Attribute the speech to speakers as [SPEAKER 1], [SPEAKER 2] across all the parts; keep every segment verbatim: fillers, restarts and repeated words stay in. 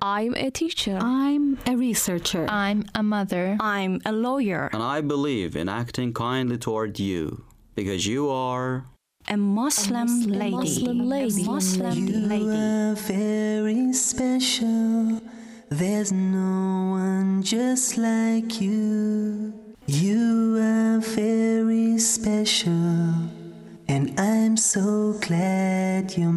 [SPEAKER 1] I'm a teacher.
[SPEAKER 2] I'm a researcher.
[SPEAKER 3] I'm a mother.
[SPEAKER 1] I'm a lawyer.
[SPEAKER 4] And I believe in acting kindly toward you, because you are...
[SPEAKER 1] A Muslim,
[SPEAKER 2] a Muslim
[SPEAKER 1] lady.
[SPEAKER 2] Muslim lady.
[SPEAKER 1] A Muslim
[SPEAKER 5] You
[SPEAKER 1] lady.
[SPEAKER 5] are very special. There's no one just like you. You are very special. And I'm so glad you're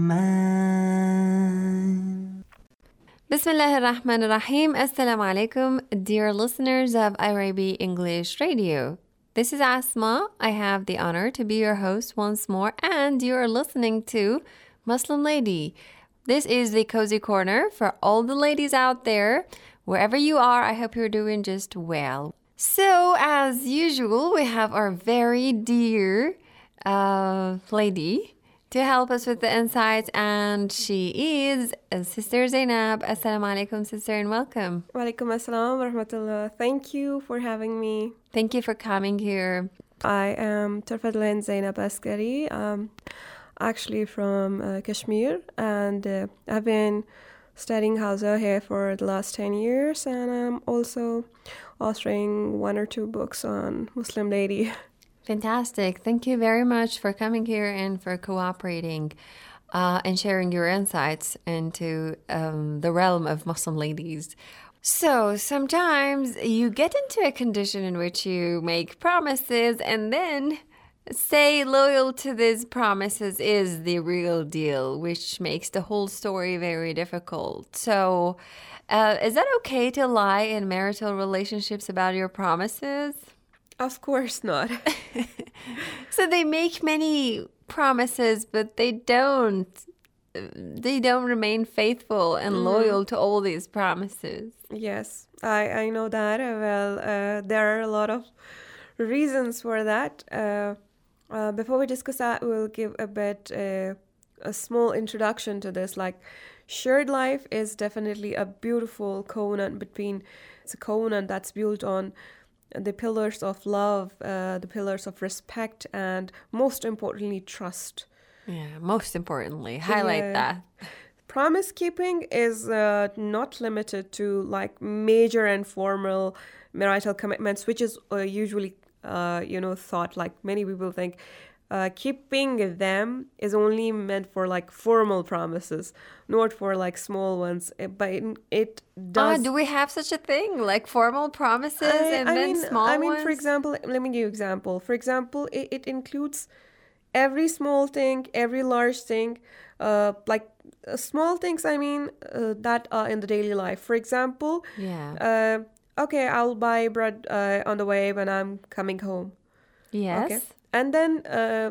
[SPEAKER 5] mine.
[SPEAKER 6] Bismillah ar-Rahman ar-Rahim. Assalamu alaikum, dear listeners of I R A B English Radio. This is Asma. I have the honor to be your host once more, and you're listening to Muslim Lady. This is the cozy corner for all the ladies out there. Wherever you are, I hope you're doing just well. So, as usual, we have our very dear uh, lady to help us with the insights, and she is uh, Sister Zainab. Assalamu alaikum, sister, and welcome.
[SPEAKER 7] Walaikum assalam wa rahmatullah. Thank you for having me.
[SPEAKER 6] Thank you for coming here.
[SPEAKER 7] I am Tarfadlan Zainab Askari, um, actually from uh, Kashmir, and uh, I've been studying Hausa here for the last ten years, and I'm also authoring one or two books on Muslim lady.
[SPEAKER 6] Fantastic. Thank you very much for coming here and for cooperating uh, and sharing your insights into um, the realm of Muslim ladies. So sometimes you get into a condition in which you make promises and then stay loyal to these promises is the real deal, which makes the whole story very difficult. So uh, is that okay to lie in marital relationships about your promises?
[SPEAKER 7] Of course not.
[SPEAKER 6] So they make many promises, but they don't they don't remain faithful and loyal to all these promises.
[SPEAKER 7] Yes, I, I know that. Uh, Well, uh, there are a lot of reasons for that. Uh, uh, before we discuss that, we'll give a bit uh, a small introduction to this. Like, shared life is definitely a beautiful covenant between, it's a covenant that's built on the pillars of love, uh, the pillars of respect, and most importantly, trust.
[SPEAKER 6] Yeah, most importantly, highlight
[SPEAKER 7] Yeah.
[SPEAKER 6] that.
[SPEAKER 7] Promise keeping is uh, not limited to like major and formal marital commitments, which is uh, usually, uh, you know, thought like many people think. Uh, keeping them is only meant for like formal promises, not for like small ones. Uh, But it, it
[SPEAKER 6] Ah,
[SPEAKER 7] does.
[SPEAKER 6] do we have such a thing like formal promises
[SPEAKER 7] I,
[SPEAKER 6] and
[SPEAKER 7] I
[SPEAKER 6] then
[SPEAKER 7] mean,
[SPEAKER 6] small
[SPEAKER 7] I mean,
[SPEAKER 6] ones?
[SPEAKER 7] for example, let me give you an example. For example, it, it includes every small thing, every large thing, uh, like uh, small things, I mean, uh, that are in the daily life. For example,
[SPEAKER 6] Yeah.
[SPEAKER 7] uh, okay, I'll buy bread uh, on the way when I'm coming home.
[SPEAKER 6] Yes.
[SPEAKER 7] Okay. And then, uh,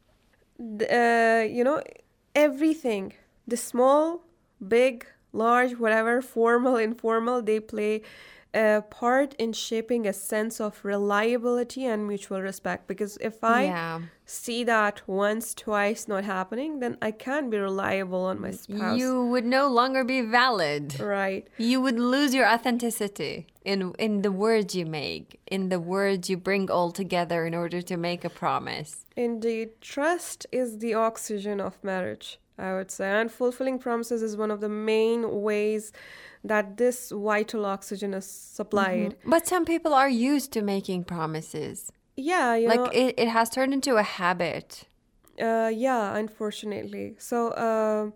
[SPEAKER 7] th- uh, you know, everything, the small, big, large, whatever, formal, informal, they play a part in shaping a sense of reliability and mutual respect. Because if I
[SPEAKER 6] Yeah.
[SPEAKER 7] see that once, twice not happening, then I can't be reliable on my spouse.
[SPEAKER 6] You would no longer be valid.
[SPEAKER 7] Right.
[SPEAKER 6] You would lose your authenticity in in the words you make, in the words you bring all together in order to make a promise.
[SPEAKER 7] Indeed, trust is the oxygen of marriage, I would say. And fulfilling promises is one of the main ways that this vital oxygen is supplied.
[SPEAKER 6] But some people are used to making promises.
[SPEAKER 7] Yeah, you
[SPEAKER 6] Like
[SPEAKER 7] know,
[SPEAKER 6] it, it has turned into a habit.
[SPEAKER 7] uh, yeah, unfortunately. So, uh,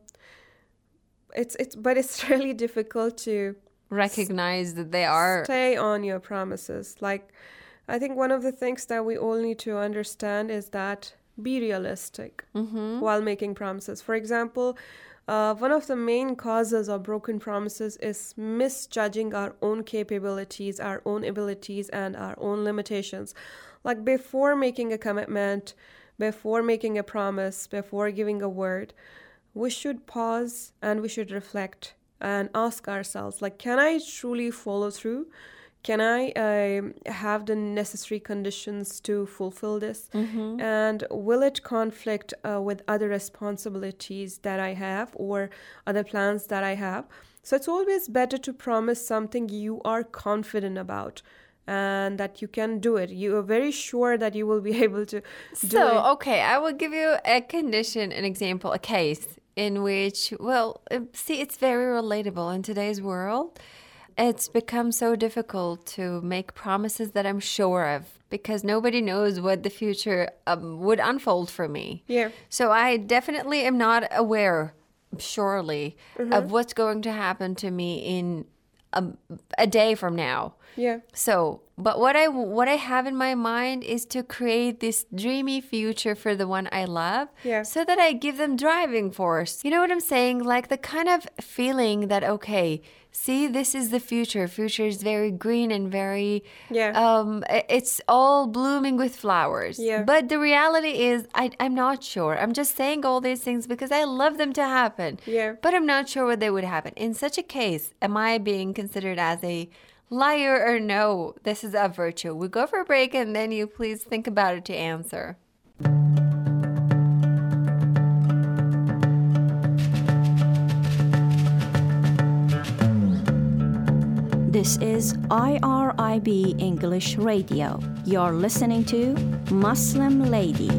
[SPEAKER 7] it's it's but it's really difficult to
[SPEAKER 6] Recognize that they are.
[SPEAKER 7] stay on your promises. Like, I think one of the things that we all need to understand is that be realistic while making promises. For example, uh, one of the main causes of broken promises is misjudging our own capabilities, our own abilities, and our own limitations. Like, before making a commitment, before making a promise, before giving a word, we should pause and we should reflect and ask ourselves, like, can I truly follow through? Can I um have the necessary conditions to fulfill this? And will it conflict uh, with other responsibilities that I have or other plans that I have? So it's always better to promise something you are confident about and that you can do it. You are very sure that you will be able to do
[SPEAKER 6] So,
[SPEAKER 7] it.
[SPEAKER 6] okay, I will give you a condition, an example, a case in which, well, uh, see, it's very relatable in today's world. It's become so difficult to make promises that I'm sure of because nobody knows what the future um, would unfold for me.
[SPEAKER 7] Yeah.
[SPEAKER 6] So I definitely am not aware, surely, mm-hmm. of what's going to happen to me in a, a day from now.
[SPEAKER 7] Yeah.
[SPEAKER 6] So, but what I what I have in my mind is to create this dreamy future for the one I love,
[SPEAKER 7] yeah.
[SPEAKER 6] so that I give them driving force. You know what I'm saying? Like the kind of feeling that, okay, see, this is the future. Future is very green and very,
[SPEAKER 7] yeah.
[SPEAKER 6] um, it's all blooming with flowers.
[SPEAKER 7] Yeah.
[SPEAKER 6] But the reality is, I, I'm not sure. I'm just saying all these things because I love them to happen.
[SPEAKER 7] Yeah.
[SPEAKER 6] But I'm not sure what they would happen. In such a case, am I being considered as a liar or no? This is a virtue. We go for a break and then you please think about it to answer.
[SPEAKER 1] This is I R I B English Radio. You're listening to Muslim Lady.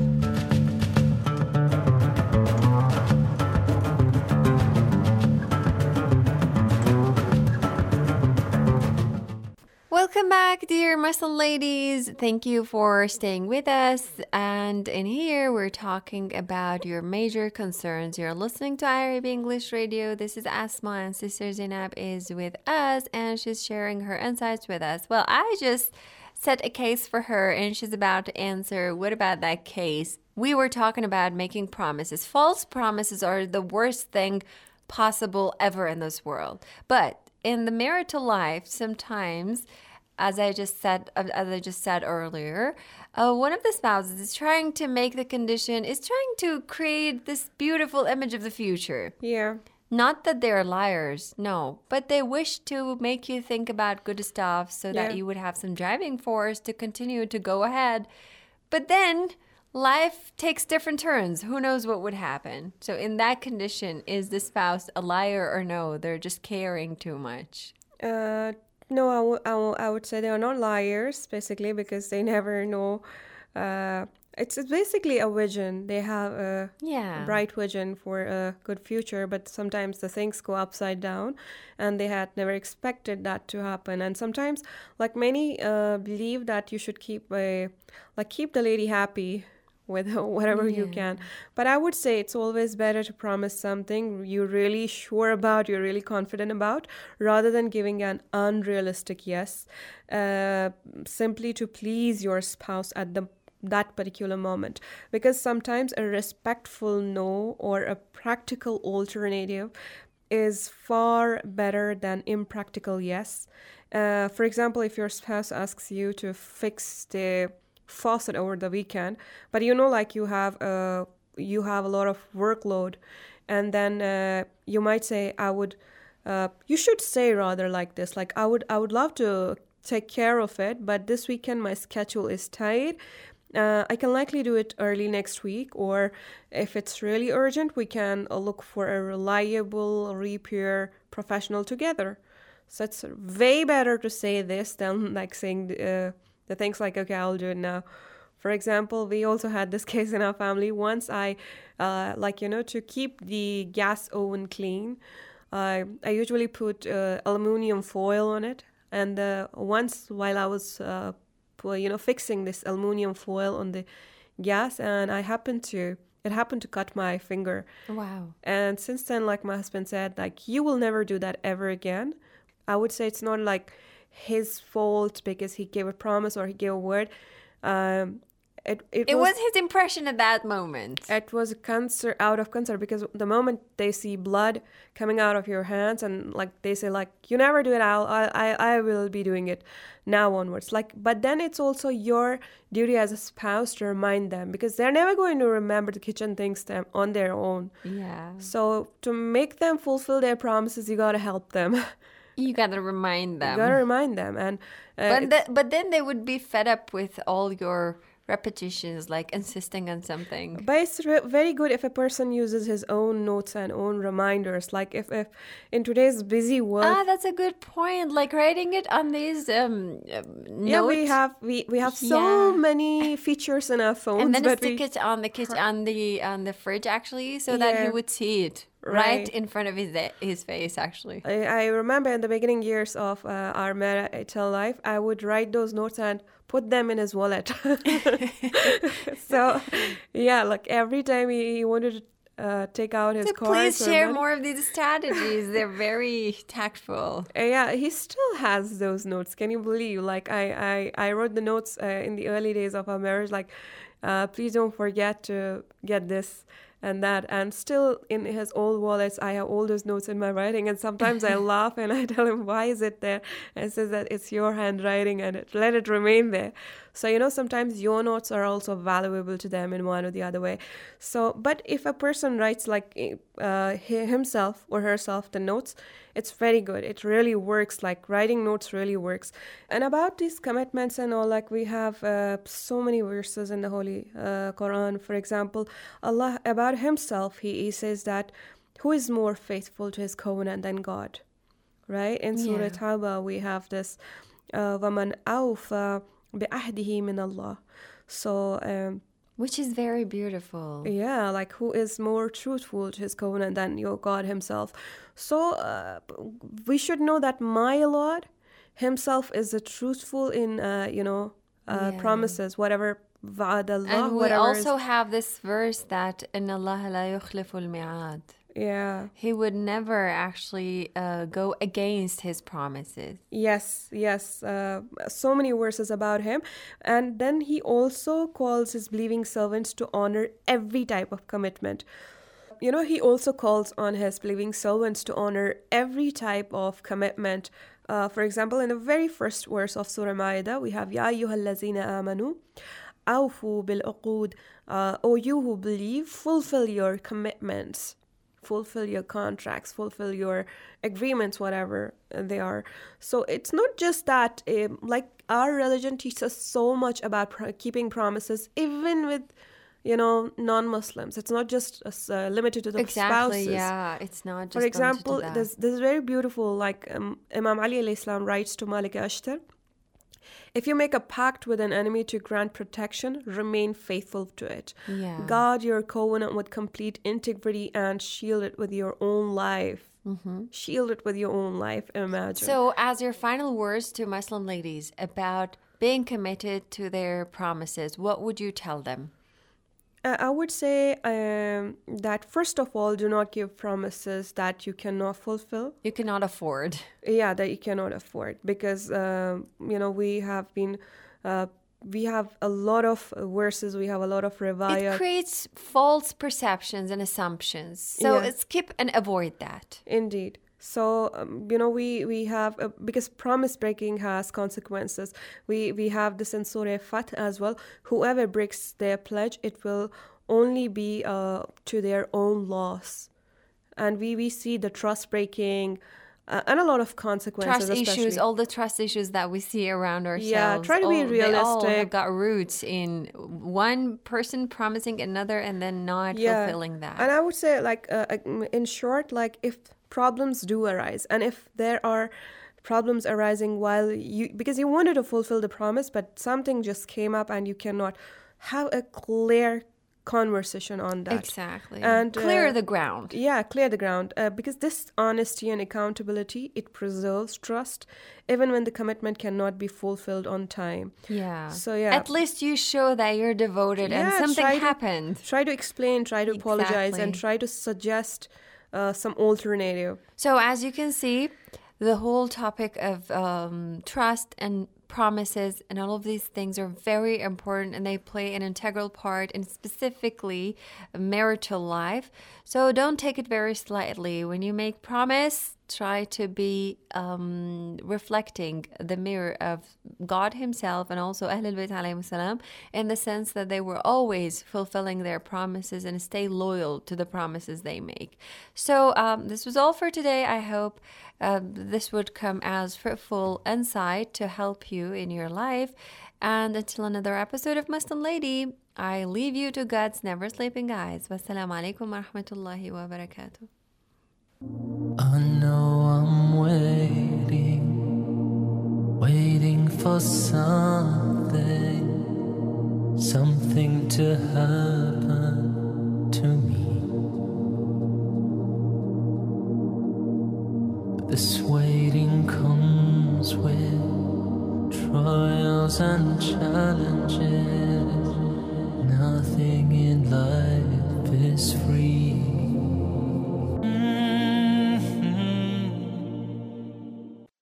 [SPEAKER 6] Welcome back, dear Muslim ladies. Thank you for staying with us. And in here, we're talking about your major concerns. You're listening to I R A B English Radio. This is Asma, and Sister Zainab is with us, and she's sharing her insights with us. Well, I just set a case for her, and she's about to answer, what about that case? We were talking about making promises. False promises are the worst thing possible ever in this world. But in the marital life, sometimes, as I just said, as I just said earlier, uh, one of the spouses is trying to make the condition, is trying to create this beautiful image of the future.
[SPEAKER 7] Yeah.
[SPEAKER 6] Not that they're liars, no, but they wish to make you think about good stuff so that
[SPEAKER 7] Yeah.
[SPEAKER 6] you would have some driving force to continue to go ahead. But then life takes different turns. Who knows what would happen? So in that condition, is the spouse a liar or no? They're just caring too much.
[SPEAKER 7] Uh, no, I, w- I, w- I would say they are not liars, basically, because they never know. Uh, it's, it's basically a vision. They have a
[SPEAKER 6] Yeah.
[SPEAKER 7] bright vision for a good future, but sometimes the things go upside down, and they had never expected that to happen. And sometimes, like many uh, believe that you should keep a, like keep the lady happy with whatever you can. But I would say it's always better to promise something you're really sure about, you're really confident about, rather than giving an unrealistic yes, uh, simply to please your spouse at the that particular moment. Because sometimes a respectful no or a practical alternative is far better than impractical yes. Uh, for example, if your spouse asks you to fix the faucet over the weekend, but you know, like you have a you have a lot of workload, and then uh, you might say, I would uh, you should say rather like this, like I would I would love to take care of it, but this weekend my schedule is tight. Uh, I can likely do it early next week, or if it's really urgent, we can uh, look for a reliable repair professional together. So it's way better to say this than like saying uh, the things like, okay, I'll do it now. For example, we also had this case in our family. Once I, uh, like, you know, to keep the gas oven clean, uh, I usually put uh, aluminum foil on it. And uh, once while I was, uh, you know, fixing this aluminum foil on the gas, and I happened to, it happened to cut my finger.
[SPEAKER 6] Wow.
[SPEAKER 7] And since then, like my husband said, like, you will never do that ever again. I would say it's not like his fault because he gave a promise or he gave a word. Um, it it,
[SPEAKER 6] It
[SPEAKER 7] was,
[SPEAKER 6] was his impression at that moment.
[SPEAKER 7] it was a concern, out of concern, because the moment they see blood coming out of your hands and like they say like, you never do it, I'll, I I I will be doing it now onwards. Like, but then it's also your duty as a spouse to remind them, because they're never going to remember the kitchen things them on their own.
[SPEAKER 6] Yeah.
[SPEAKER 7] So to make them fulfill their promises, you gotta help them.
[SPEAKER 6] You gotta remind them.
[SPEAKER 7] You gotta remind them, and uh,
[SPEAKER 6] But
[SPEAKER 7] it's-
[SPEAKER 6] the, but then they would be fed up with all your repetitions, like insisting on something.
[SPEAKER 7] But it's re- very good if a person uses his own notes and own reminders. Like if, if in today's busy world,
[SPEAKER 6] Ah, that's a good point. Like writing it on these um, um
[SPEAKER 7] yeah, we
[SPEAKER 6] notes.
[SPEAKER 7] have we, we have so
[SPEAKER 6] Yeah.
[SPEAKER 7] many features in our phones,
[SPEAKER 6] And then
[SPEAKER 7] but
[SPEAKER 6] stick
[SPEAKER 7] we,
[SPEAKER 6] it on the kitchen, on the on the fridge, actually, so that
[SPEAKER 7] Yeah.
[SPEAKER 6] he would see it. right in front of his his face, actually.
[SPEAKER 7] I, I remember in the beginning years of uh, our marital life, I would write those notes and put them in his wallet. So, yeah, like every time he, he wanted to uh, take out his
[SPEAKER 6] So
[SPEAKER 7] cards.
[SPEAKER 6] please
[SPEAKER 7] or
[SPEAKER 6] share
[SPEAKER 7] money-
[SPEAKER 6] more of these strategies. They're very tactful.
[SPEAKER 7] Uh, yeah, he still has those notes. Can you believe? Like I, I, I wrote the notes uh, in the early days of our marriage. Like, uh, please don't forget to get this and that. And still in his old wallets, I have all those notes in my writing. And sometimes I laugh and I tell him, why is it there? And he says that it's your handwriting and it, let it remain there. So, you know, sometimes your notes are also valuable to them in one or the other way. So, but if a person writes like uh, himself or herself the notes, it's very good. It really works. Like writing notes really works. And about these commitments and all, like we have uh, so many verses in the Holy uh, Quran. For example, Allah, about himself, he, he says that who is more faithful to his covenant than God? Right? In Surah
[SPEAKER 6] Yeah.
[SPEAKER 7] Tawbah, we have this uh, وَمَنْ أَوْفَى بِأَهْدِهِ مِنَ اللَّهِ. So, um,
[SPEAKER 6] Which is very beautiful.
[SPEAKER 7] yeah, like who is more truthful to his covenant than your God himself. So uh, we should know that my Lord himself is a truthful in, uh, you know, uh,
[SPEAKER 6] Yeah.
[SPEAKER 7] promises, whatever va'ad Allah,
[SPEAKER 6] And we
[SPEAKER 7] whatever
[SPEAKER 6] also
[SPEAKER 7] is,
[SPEAKER 6] have this verse that إِنَّ اللَّهَ لَا يُخْلِفُ الْمِعَادِ.
[SPEAKER 7] yeah.
[SPEAKER 6] He would never actually uh, go against his promises.
[SPEAKER 7] Yes, yes. Uh, so many verses about him. And then he also calls his believing servants to honor every type of commitment. You know, he also calls on his believing servants to honor every type of commitment. Uh, for example, in the very first verse of Surah Ma'idah, we have يَا أَيُّهَا الَّذِينَ آمَنُوا أَوْفُوا بِالْعُقُودِ. Uh, O you who believe, fulfill your commitments. Fulfill your contracts, fulfill your agreements, whatever they are. So it's not just that, um, like our religion teaches us so much about pro- keeping promises, even with, you know, non-Muslims. It's not just uh, limited to the
[SPEAKER 6] Exactly,
[SPEAKER 7] spouses.
[SPEAKER 6] yeah. It's not just
[SPEAKER 7] For
[SPEAKER 6] limited to
[SPEAKER 7] example,
[SPEAKER 6] that.
[SPEAKER 7] this, this is very beautiful. Like um, Imam Ali alayhi salam writes to Malik Ashtar, if you make a pact with an enemy to grant protection, remain faithful to it.
[SPEAKER 6] Yeah.
[SPEAKER 7] Guard your covenant with complete integrity and shield it with your own life. Mm-hmm. Shield it with your own life, imagine.
[SPEAKER 6] So, as your final words to Muslim ladies about being committed to their promises, what would you tell them?
[SPEAKER 7] Uh, I would say um, that first of all, do not give promises that you cannot fulfill.
[SPEAKER 6] You cannot afford.
[SPEAKER 7] Yeah, that you cannot afford, because um, you know we have been, uh, we have a lot of verses, we have a lot of riwayat.
[SPEAKER 6] It creates false perceptions and assumptions. So,
[SPEAKER 7] Yeah.
[SPEAKER 6] skip and avoid that.
[SPEAKER 7] Indeed. So um, you know we we have uh, because promise breaking has consequences. We we have this in Surah Fath as well. Whoever breaks their pledge, it will only be uh, to their own loss. And we we see the trust breaking uh, and a lot of consequences.
[SPEAKER 6] Trust
[SPEAKER 7] especially.
[SPEAKER 6] issues, all the trust issues that we see around ourselves.
[SPEAKER 7] Yeah, try to be
[SPEAKER 6] all- They all have
[SPEAKER 7] realistic.
[SPEAKER 6] got roots in one person promising another and then not fulfilling that.
[SPEAKER 7] And I would say, like, uh, uh, in short, like, if problems do arise, and if there are problems arising while you, because you wanted to fulfill the promise, but something just came up and you cannot, have a clear conversation on that.
[SPEAKER 6] Exactly.
[SPEAKER 7] And
[SPEAKER 6] clear
[SPEAKER 7] uh,
[SPEAKER 6] the ground.
[SPEAKER 7] Yeah, clear the ground. Uh, because this honesty and accountability, it preserves trust, even when the commitment cannot be fulfilled on time.
[SPEAKER 6] Yeah.
[SPEAKER 7] So, yeah.
[SPEAKER 6] At least you show that you're devoted and
[SPEAKER 7] Yeah,
[SPEAKER 6] something
[SPEAKER 7] try to-
[SPEAKER 6] happened.
[SPEAKER 7] Try to explain, try to apologize, and
[SPEAKER 6] Exactly.
[SPEAKER 7] try to suggest uh, some alternative.
[SPEAKER 6] So as you can see, the whole topic of um, trust and promises and all of these things are very important, and they play an integral part in specifically marital life. So don't take it very slightly. When you make promise, try to be um, reflecting the mirror of God himself and also Ahlul Bayt alayhim salam, in the sense that they were always fulfilling their promises and stay loyal to the promises they make. So um, this was all for today. I hope uh, this would come as fruitful insight to help you in your life. And until another episode of Muslim Lady, I leave you to God's never sleeping eyes. Wassalamu alaikum wa rahmatullahi wa barakatuh.
[SPEAKER 5] I know I'm waiting, waiting for something, something to happen to me. thousand challenges, nothing